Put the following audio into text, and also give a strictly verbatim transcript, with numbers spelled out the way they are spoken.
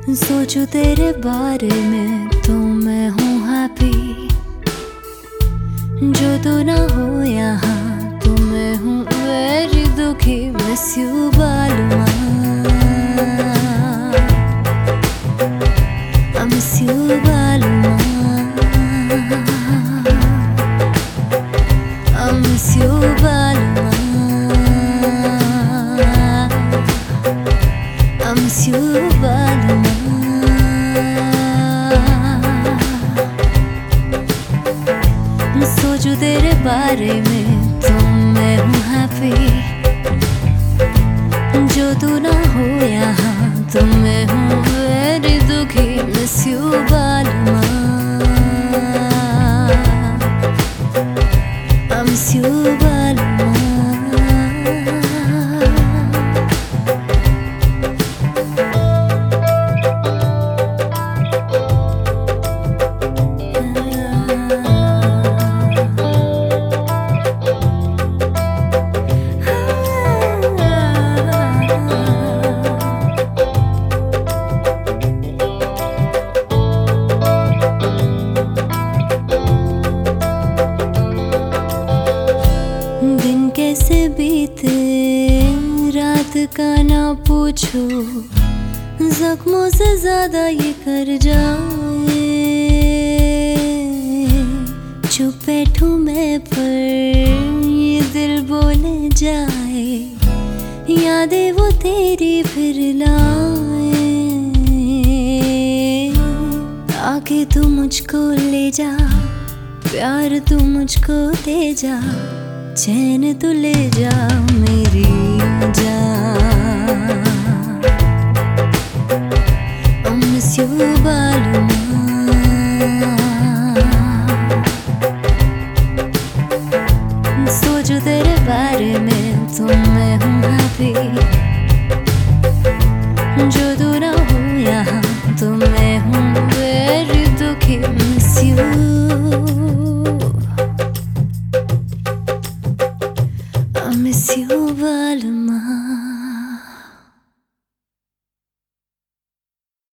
सोचूं तेरे बारे में तो मैं हूँ हैप्पी, जो तू ना हो यहाँ तो मैं हूँ वेरी दुखी। Miss you Balua, I miss you Balua, I miss you Balua, I miss you Balua. सोचूं तेरे बारे में तो मैं हूँ हैप्पी, जो तू ना हो यहाँ तो मैं हूँ वेरी दुखी। Miss you Balua, I miss you Balua. कैसे बीते रात का ना पूछो, जख्मों से ज्यादा ये कर जाए। चुप बैठूं मैं पर ये दिल बोले जाए, यादें वो तेरी फिर लाए। आके तू मुझको ले जा, प्यार तू मुझको दे जा, चैन तू ले जा मेरी जान। I miss you बालुआ, सोचूं तेरे बारे में तो मैं हूँ हैप्पी, जो तू ना हो यहाँ तो मैं हूँ वेरी दुखी। Miss you, I miss you बालुआ।